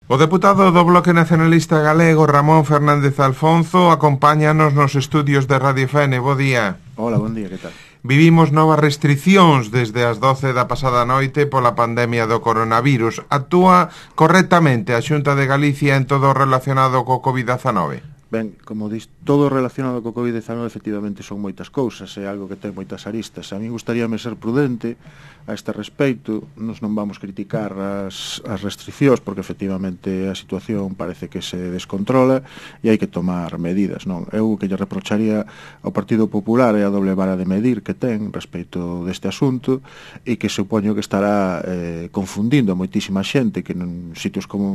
O deputado do Bloque Nacionalista Galego, Ramón Fernández Alfonso, acompáñanos nos estudios de Radio Fene. Bo día. Hola, bon día, que tal? Vivimos novas restriccións desde as 12 da pasada noite pola pandemia do coronavirus. Actúa correctamente a Xunta de Galicia en todo relacionado co COVID-19? Ben, como dis, todo relacionado co COVID-19 efectivamente son moitas cousas, é algo que ten moitas aristas. A mí gustaríame ser prudente a este respecto. Nos non vamos criticar as restriccións porque efectivamente a situación parece que se descontrola e hai que tomar medidas, non? Eu que lle reprocharía ao Partido Popular é a doble vara de medir que ten respecto deste asunto e que supoño que estará confundindo a moitísima xente que en sitios como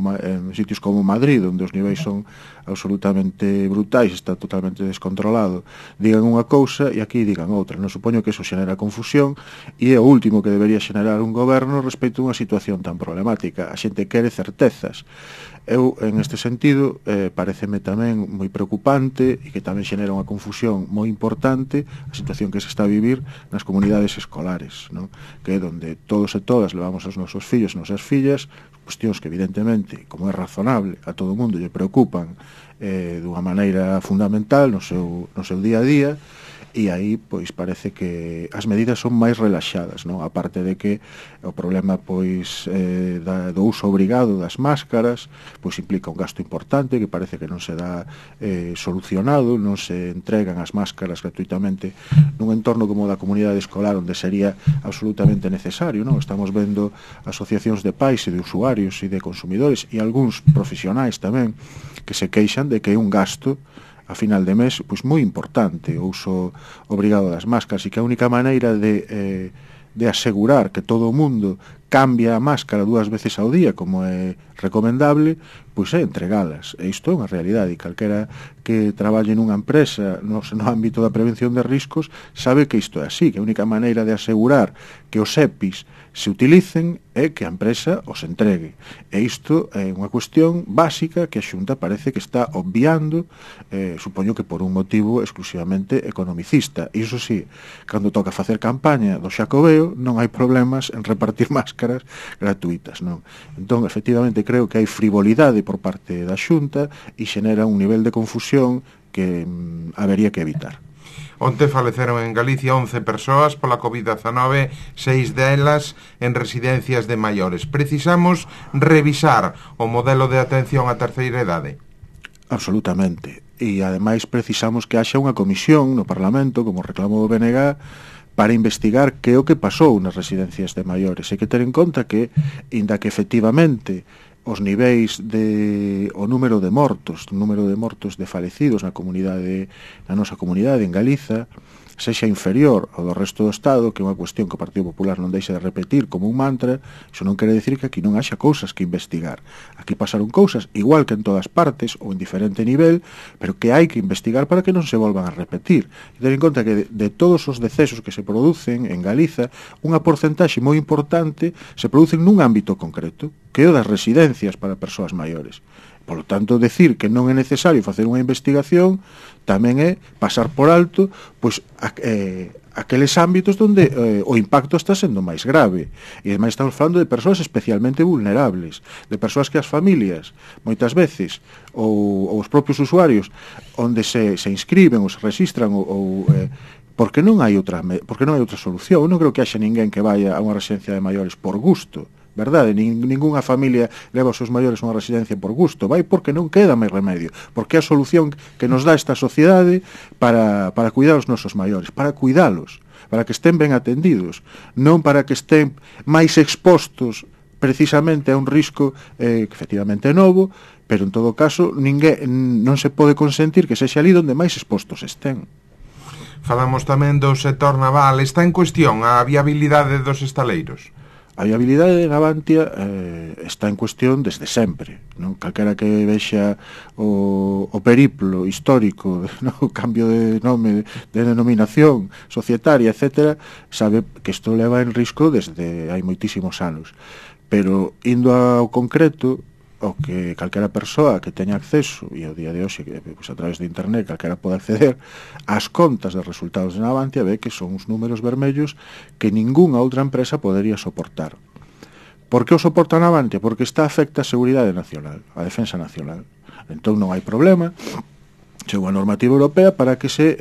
Madrid, onde os niveis son absolutamente brutais, está totalmente descontrolado, digan unha cousa e aquí digan outra. Non supoño que eso xenera confusión e é o último que debería xenerar un goberno respecto a unha situación tan problemática. A xente quere certezas. Eu, en este sentido, pareceme tamén moi preocupante e que tamén xenera unha confusión moi importante a situación que se está a vivir nas comunidades escolares, non? Que é onde todos e todas levamos os nosos fillos e nosas fillas, cuestións que evidentemente, como é razonable, a todo o mundo lle preocupan dunha maneira fundamental no seu día a día, e aí pois parece que as medidas son máis relaxadas, non? A parte de que o problema pois do uso obrigado das máscaras pois implica un gasto importante que parece que non se dá solucionado, non se entregan as máscaras gratuitamente nun entorno como o da comunidade escolar onde sería absolutamente necesario, non? Estamos vendo asociacións de pais e de usuarios e de consumidores e algúns profesionais tamén que se queixan de que é un gasto a final de mes, pois moi importante o uso obrigado das máscaras e que a única maneira de asegurar que todo o mundo cambia a máscara 2 veces ao día, como é recomendable, pois é entregalas. E isto é unha realidade e calquera que traballe nunha empresa no ámbito da prevención de riscos sabe que isto é así, que a única maneira de asegurar que os EPIs se utilicen é que a empresa os entregue. E isto é unha cuestión básica que a Xunta parece que está obviando, supoño que por un motivo exclusivamente economicista. Iso sí, cando toca facer campaña do Xacobeo non hai problemas en repartir máscaras gratuitas, non? Entón, efectivamente, creo que hai frivolidade por parte da Xunta e xenera un nivel de confusión que habería que evitar. Onte faleceron en Galicia 11 persoas pola COVID-19, 6 delas en residencias de maiores. Precisamos revisar o modelo de atención á terceira idade? Absolutamente. E, ademais, precisamos que haxa unha comisión no Parlamento, como reclamou o BNG, para investigar que é o que pasou nas residencias de maiores. Hai que ter en conta que, inda que efectivamente os niveis o número de mortos de falecidos na nosa comunidade en Galiza sexa inferior ao do resto do Estado, que é unha cuestión que o Partido Popular non deixa de repetir como un mantra, iso non quere decir que aquí non haxa cousas que investigar. Aquí pasaron cousas igual que en todas partes ou en diferente nivel, pero que hai que investigar para que non se volvan a repetir. E ten en conta que de todos os decesos que se producen en Galiza, unha porcentaxe moi importante se producen nun ámbito concreto, que é o das residencias para persoas maiores. Por lo tanto, decir que non é necesario facer unha investigación tamén é pasar por alto pois aqueles ámbitos onde o impacto está sendo máis grave. E ademais estamos falando de persoas especialmente vulnerables, de persoas que as familias, moitas veces, ou os propios usuarios, onde se inscriben ou se registran porque non hai outra solución. Eu non creo que haxa ninguén que vaya a unha residencia de maiores por gusto, verdade? Ningunha familia leva os seus maiores a unha residencia por gusto, vai porque non queda máis remedio, porque é a solución que nos dá esta sociedade para cuidar os nosos maiores, para cuidalos, para que estén ben atendidos, non para que estén máis expostos precisamente a un risco que efectivamente é novo, pero en todo caso non se pode consentir que sexa ali onde máis expostos estén. Falamos tamén do sector naval. Está en cuestión a viabilidade dos estaleiros? A viabilidade de Navantia está en cuestión desde sempre, non? Calquera que vexa o periplo histórico, non? O cambio de nome, de denominación societaria, etc., sabe que isto leva en risco desde hai moitísimos anos. Pero, indo ao concreto, o que calquera persoa que teña acceso, e ao día de hoxe pues, a través de internet calquera pode acceder ás contas de resultados de Navantia, ve que son uns números vermellos que ningunha outra empresa podería soportar. Por que o soporta Navantia? Porque está afecta a seguridade nacional, a defensa nacional. Entón non hai problema, chegou a normativa europea para que se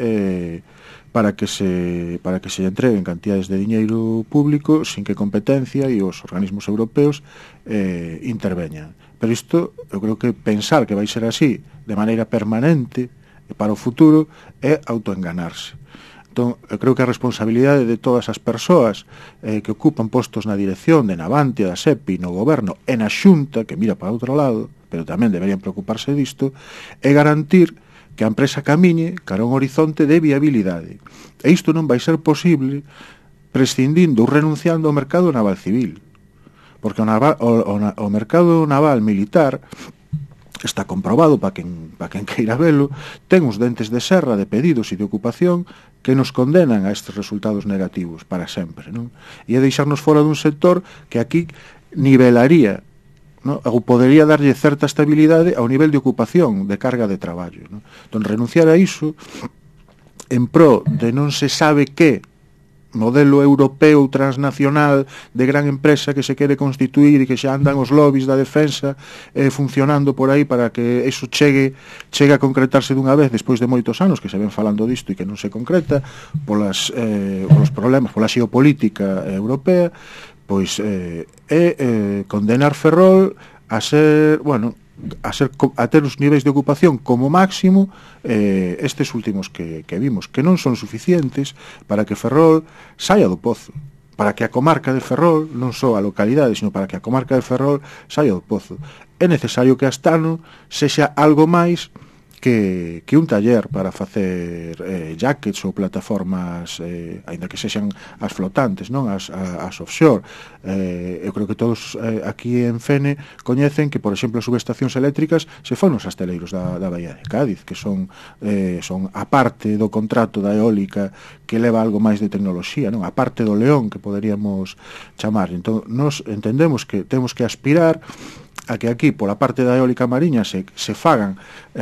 entreguen cantidades de diñeiro público sin que competencia e os organismos europeos interveñan. Pero isto, eu creo que pensar que vai ser así de maneira permanente para o futuro é autoenganarse. Entón, eu creo que a responsabilidade de todas as persoas que ocupan postos na dirección de Navantia, da SEPI, no goberno e na Xunta, que mira para outro lado, pero tamén deberían preocuparse disto, é garantir que a empresa camiñe cara a un horizonte de viabilidade. E isto non vai ser posible prescindindo ou renunciando ao mercado naval civil. Porque o mercado naval militar está comprobado para quen queira velo, ten uns dentes de serra de pedidos e de ocupación que nos condenan a estes resultados negativos para sempre, non? E é deixarnos fora dun sector que aquí nivelaría, ¿no? Ou podería darlle certa estabilidade ao nivel de ocupación, de carga de traballo, ¿no? Entón, renunciar a iso en pro de non se sabe que modelo europeo transnacional de gran empresa que se quere constituir e que xa andan os lobbies da defensa funcionando por aí para que eso chegue a concretarse dunha vez despois de moitos anos que se ven falando disto e que non se concreta polos problemas, pola xeopolítica europea, pois condenar Ferrol a ser, a ter os niveis de ocupación como máximo estes últimos que vimos, que non son suficientes para que Ferrol saia do pozo, para que a comarca de Ferrol, non só a localidade, sino para que a comarca de Ferrol saia do pozo. É necesario que Astano sexa algo máis que un taller para facer jackets ou plataformas, aínda que sexan as flotantes, non as offshore. Eu creo que todos aquí en Fene coñecen que, por exemplo, as subestacións eléctricas se fan nos asteleiros da Baía de Cádiz, que son a parte do contrato da eólica que leva algo máis de tecnoloxía, non? A parte do león que poderíamos chamar. Entón, nos entendemos que temos que aspirar a que aquí, pola parte da eólica mariña, se fagan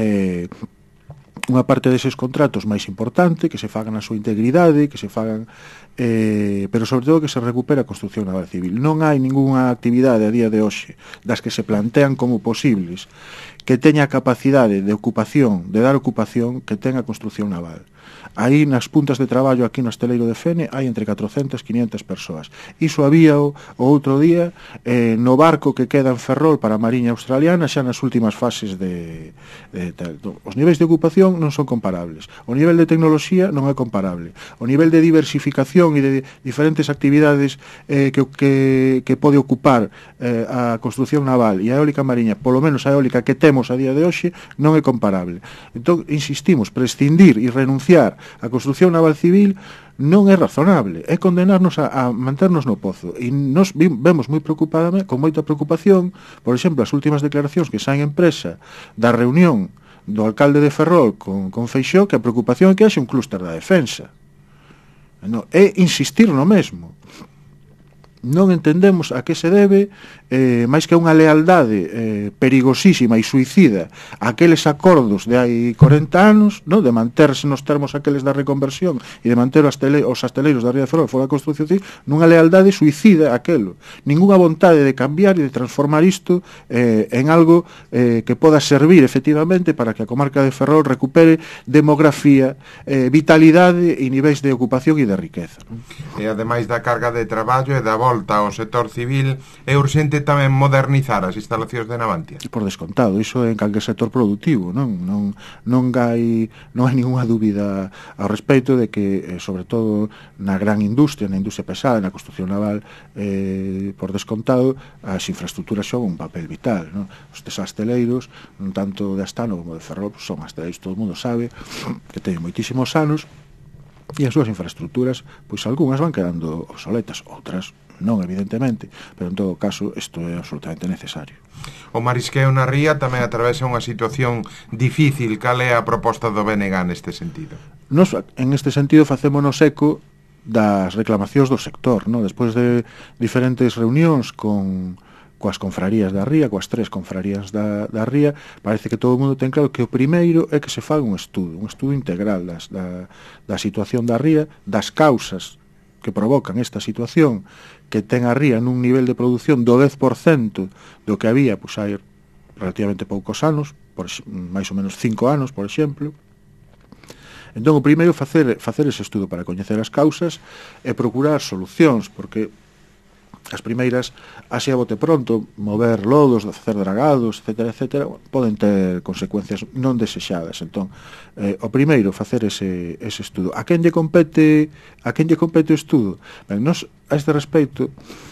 unha parte deses contratos máis importante, que se fagan a súa integridade, que se fagan, pero sobre todo que se recupere a construcción naval civil. Non hai ningunha actividade a día de hoxe das que se plantean como posibles que teña capacidade de ocupación, de dar ocupación, que tenga construcción naval. Aí nas puntas de traballo aquí no asteleiro de Fene hai entre 400 e 500 persoas. Iso había o outro día no barco que queda en Ferrol para a Mariña Australiana xa nas últimas fases de os niveis de ocupación non son comparables. O nivel de tecnoloxía non é comparable. O nivel de diversificación e de diferentes actividades que pode ocupar a construcción naval e a eólica mariña, polo menos a eólica que temos a día de hoxe, non é comparable. Entón, insistimos, prescindir e renunciar a construcción naval civil non é razonable, é condenarnos a manternos no pozo. E nos vemos con moita preocupación, por exemplo, as últimas declaracións que saen en presa da reunión do alcalde de Ferrol con Feixóo, que a preocupación é que haxe un clúster da defensa. É insistir no mesmo. Non entendemos a que se debe, máis que unha lealdade perigosísima e suicida aqueles acordos de hai 40 anos, no? De manterse nos termos aqueles da reconversión e de manter os asteleiros da Ría de Ferrol fora da construcción civil, nunha lealdade suicida aquelo. Ninguna vontade de cambiar e de transformar isto en algo que poda servir efectivamente para que a comarca de Ferrol recupere demografía, vitalidade e niveis de ocupación e de riqueza. E ademais da carga de traballo e da volta ao sector civil, é urxente tamén modernizar as instalacións de Navantia. Por descontado, iso é en calquer sector productivo, non hai ninguna dúbida ao respecto de que, sobre todo na gran industria, na industria pesada, na construcción naval, por descontado, as infraestructuras son un papel vital, non? Os asteleiros, non tanto de Astano como de Ferrol, son asteleiros, todo o mundo sabe, que teñen moitísimos anos, e as súas infraestructuras, pois algunhas van quedando obsoletas, outras non, evidentemente, pero en todo caso isto é absolutamente necesario. O marisqueo na ría tamén atravesa unha situación difícil. Cal é a proposta do BNG neste sentido? Nos, en este sentido, facémonos eco das reclamacións do sector, non? Despois de diferentes reunións coas confrarías da ría, coas 3 confrarías da ría, parece que todo o mundo ten claro que o primeiro é que se faga un estudo integral da situación da ría, das causas que provocan esta situación, que ten a ría nun nivel de produción do 10% do que había pois hai relativamente poucos anos, máis ou menos 5 anos, por exemplo. Entón, o primeiro facer ese estudo para coñecer as causas e procurar solucións, porque as primeiras, así a bote pronto, mover lodos, facer dragados, etc., poden ter consecuencias non desexadas. Entón, o primeiro, facer ese estudo. A quen lle compete o estudo? Ben, nos, a este respecto,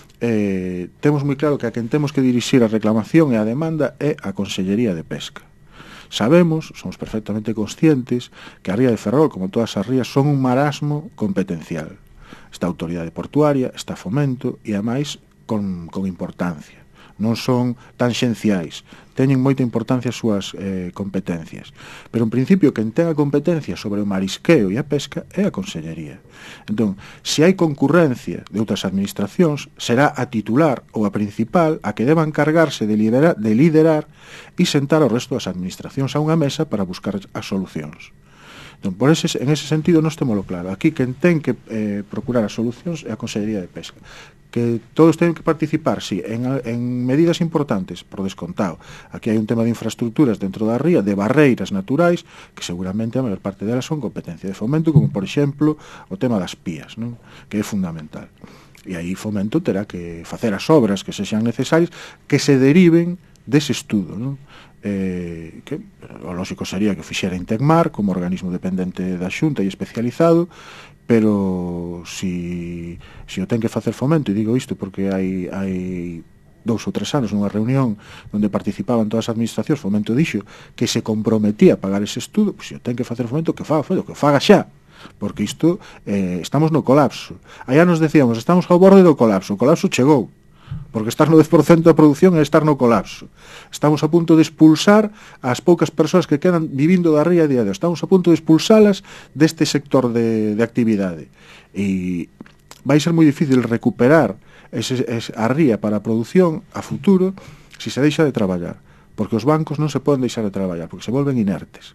temos moi claro que a quen temos que dirixir a reclamación e a demanda é a Consellería de Pesca. Sabemos, somos perfectamente conscientes, que a ría de Ferrol, como todas as rías, son un marasmo competencial. Está a autoridade portuaria, está Fomento e, ademais, con importancia. Non son tanxenciais, teñen moita importancia as súas competencias. Pero, en principio, quen ten a competencia sobre o marisqueo e a pesca é a Consellería. Entón, se hai concurrencia de outras administracións, será a titular ou a principal a que deba encargarse de liderar e sentar ao resto das administracións a unha mesa para buscar as solucións. Entón, en ese sentido, nós temolo claro. Aquí, quen ten que procurar as solucións é a Consellería de Pesca. Que todos teñen que participar, sí, en medidas importantes, por descontado. Aquí hai un tema de infraestructuras dentro da ría, de barreiras naturais, que seguramente a maior parte delas son competencia de Fomento, como, por exemplo, o tema das pías, non? Que é fundamental. E aí Fomento terá que facer as obras que sexan necesarias, que se deriven dese estudo, non? Que o lógico sería que fixera Intecmar como organismo dependente da Xunta e especializado, pero si o ten que facer Fomento, e digo isto porque hai 2 ou 3 anos nunha reunión onde participaban todas as administracións, Fomento dixo que se comprometía a pagar ese estudo, pois se o ten que facer Fomento, que faga xa, porque isto estamos no colapso. Aí nos decíamos, estamos ao borde do colapso, o colapso chegou, porque estar no 10% da produción é estar no colapso. Estamos a punto de expulsar as poucas persoas que quedan vivindo da ría a día de hoxe. Estamos a punto de expulsalas deste sector de actividade. E vai ser moi difícil recuperar a ría para a produción a futuro se se deixa de traballar, porque os bancos non se poden deixar de traballar, porque se volven inertes.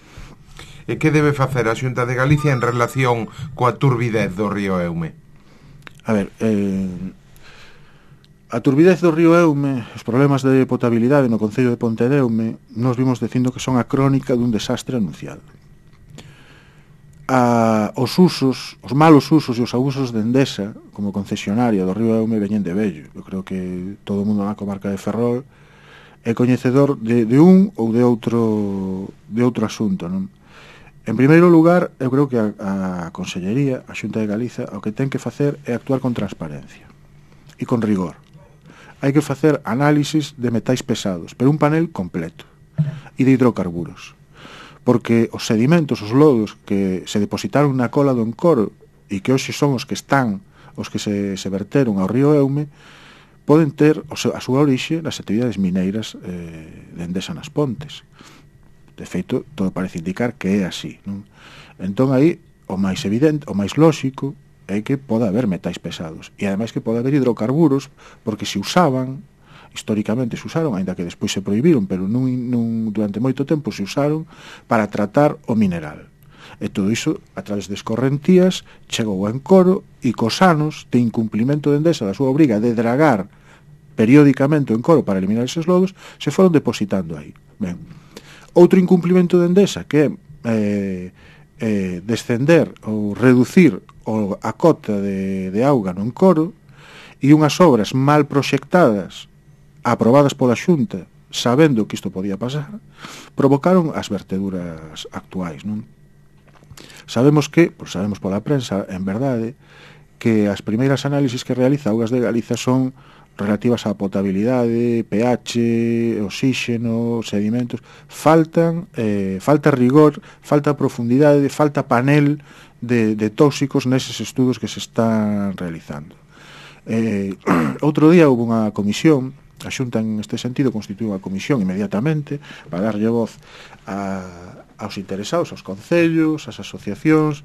E que debe facer a Xunta de Galicia en relación coa turbidez do río Eume? A ver, a turbidez do río Eume, os problemas de potabilidade no concello de Pontedeume, nos vimos dicindo que son a crónica dun desastre anunciado. Os malos usos e os abusos de Endesa como concesionaria do río Eume veñen de vello. Eu creo que todo o mundo na comarca de Ferrol é coñecedor de un ou de outro asunto, non? En primeiro lugar, eu creo que a Consellería, a Xunta de Galiza, o que ten que facer é actuar con transparencia e con rigor. Hai que facer análisis de metais pesados, pero un panel completo, e de hidrocarburos, porque os sedimentos, os lodos que se depositaron na cola do Encoro e que hoxe son os que se verteron ao río Eume, poden ter a súa orixe nas actividades mineiras de Endesa nas Pontes. De feito, todo parece indicar que é así, non? Entón aí, o máis evidente, o máis lóxico, é que pode haber metais pesados e ademais que pode haber hidrocarburos, porque se usaban, históricamente se usaron, aínda que despois se prohibiron, pero durante moito tempo se usaron para tratar o mineral. E todo iso, a través de escorrentías, chegou ao Encoro e cos anos de incumplimento de Endesa da súa obriga de dragar periódicamente o Encoro para eliminar eses lodos, se foron depositando aí. Ben, outro incumplimento de Endesa que é descender ou reducir a cota de auga no Encoro, e unhas obras mal proxectadas, aprobadas pola Xunta, sabendo que isto podía pasar, provocaron as verteduras actuais, non? Sabemos pola prensa, en verdade, que as primeiras análisis que realiza Augas de Galiza son relativas á potabilidade, pH, oxígeno, sedimentos. Falta rigor, falta profundidade, falta panel de tóxicos neses estudos que se están realizando. Outro día houve unha comisión, a Xunta en este sentido constituíu unha comisión inmediatamente para darlle voz aos interesados, aos concellos, ás asociacións.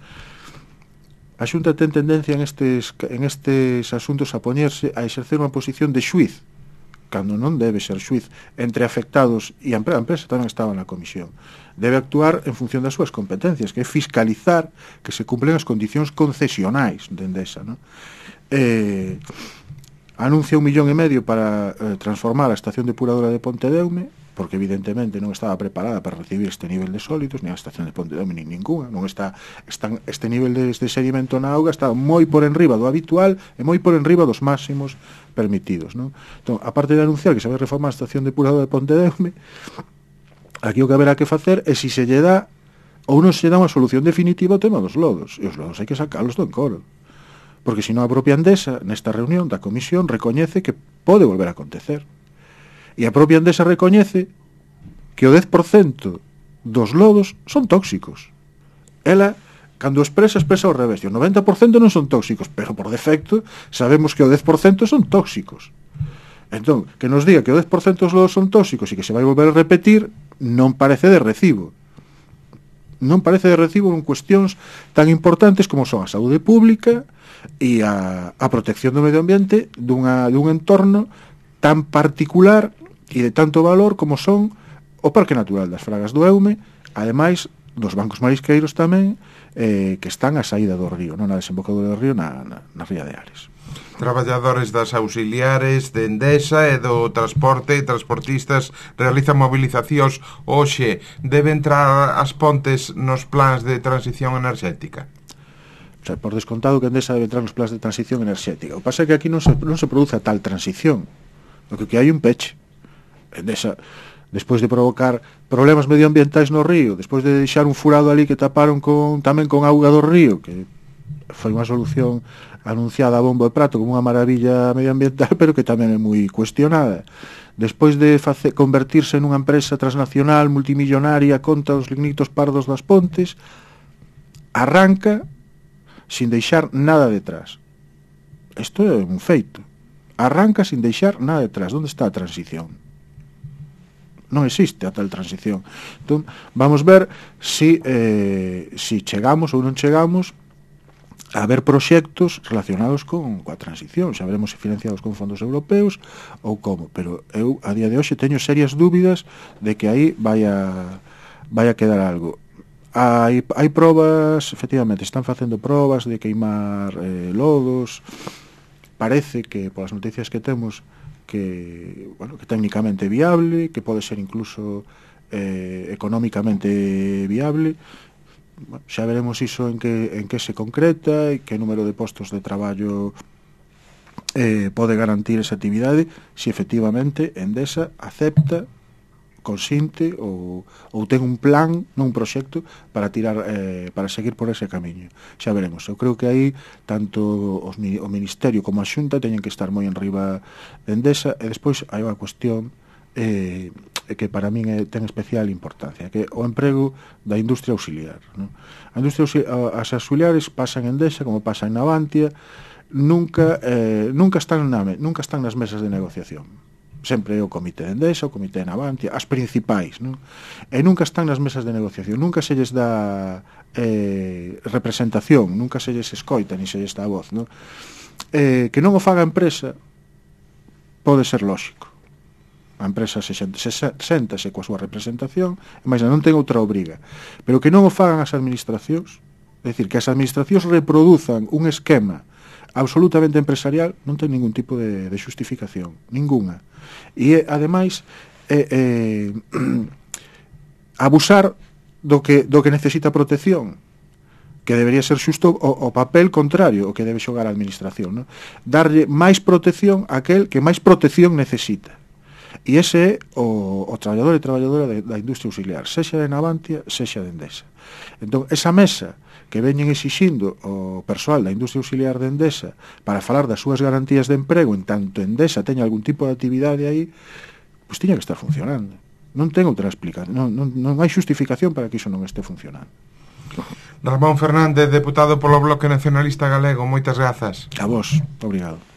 A Xunta ten tendencia en estes asuntos a poñerse a exercer unha posición de xuiz cando non debe ser xuiz entre afectados e a empresa tamén estaba na comisión. Debe actuar en función das súas competencias, que é fiscalizar que se cumplen as condicións concesionais de Endesa, non? Anuncia 1,5 millón para transformar a estación depuradora de Pontedeume, porque evidentemente non estaba preparada para recibir este nivel de sólidos, ni a estación de Pontedeume nin ninguna, non este nivel de sedimento na auga está moi por enriba do habitual e moi por enriba dos máximos permitidos, non? Entón, aparte de anunciar que se vai reformar a estación depuradora de Pontedeume, aquí o que haberá que facer é se lle dá ou non se lle dá unha solución definitiva ao tema dos lodos, e os lodos hai que sacalos do encoro, porque senón a propia Endesa nesta reunión da comisión recoñece que pode volver a acontecer. E a propia Endesa recoñece que o 10% dos lodos son tóxicos. Ela, cando expresa ao revés. O 90% non son tóxicos, pero por defecto sabemos que o 10% son tóxicos. Entón, que nos diga que o 10% dos lodos son tóxicos e que se vai volver a repetir, non parece de recibo. Non parece de recibo en cuestións tan importantes como son a saúde pública e a protección do medio ambiente dun entorno tan particular e de tanto valor como son o Parque Natural das Fragas do Eume, ademais dos bancos marisqueiros tamén, que están á saída do río, non na desembocadura do río, na ría de Ares. Traballadores das auxiliares de Endesa e do transporte e transportistas realizan movilizacións hoxe. Debe entrar as Pontes nos plans de transición enerxética? O sea, por descontado que Endesa debe entrar nos plans de transición enerxética. O que pasa é que aquí non se produce a tal transición, o que hai un peche. Endesa, despois de provocar problemas medioambientais no río, despois de deixar un furado ali que taparon tamén con auga do río, que foi unha solución anunciada a bombo de prato como unha maravilla medioambiental, pero que tamén é moi cuestionada. Despois de convertirse nunha empresa transnacional multimillonaria contra os lignitos pardos das Pontes, arranca sin deixar nada detrás. Isto é un feito. Arranca sin deixar nada detrás. Onde está a transición? Non existe a tal transición. Entón, vamos ver si chegamos ou non chegamos a ver proxectos relacionados coa transición. Xa veremos se financiados con fondos europeos ou como, pero eu a día de hoxe teño serias dúbidas de que aí vai a quedar algo. Hai probas, efectivamente, están facendo probas de queimar lodos. Parece que, polas noticias que temos, que técnicamente viable, que pode ser incluso económicamente viable. Bueno, xa veremos iso en que se concreta e que número de postos de traballo pode garantir esa actividade, se efectivamente Endesa acepta, consinte ou ten un plan, non un proxecto para seguir por ese camiño. Xa veremos. Eu creo que aí tanto o Ministerio como a Xunta teñen que estar moi enriba de Endesa, e despois hai unha cuestión que para min ten especial importancia, que é o emprego da industria auxiliar, non? As auxiliares pasan en Endesa como pasan na Navantia, nunca están nas mesas de negociación. Sempre é o comité de Endesa, o comité de Navantia, as principais, non? E nunca están nas mesas de negociación, nunca se lles dá representación, nunca se lles escoita, ni se lles dá voz, non? Que non o faga a empresa pode ser lóxico. A empresa séntase coa súa representación, mas non ten outra obriga. Pero que non o fagan as administracións, é dicir, que as administracións reproduzan un esquema absolutamente empresarial, non ten ningún tipo de xustificación, ninguna. E, ademais, abusar do que necesita protección, que debería ser xusto o papel contrario, o que debe xogar a administración, non? Darlle máis protección a aquel que máis protección necesita. E ese é o traballador e traballadora da industria auxiliar, sexa de Navantia, sexa de Endesa. Entón, esa mesa que veñen exixindo o persoal da industria auxiliar de Endesa para falar das súas garantías de emprego en tanto Endesa teña algún tipo de actividade aí, pois tiña que estar funcionando. Non ten outra explicación, non hai xustificación para que iso non este funcionando. Ramón Fernández, deputado polo Bloque Nacionalista Galego, moitas grazas. A vos, obrigado.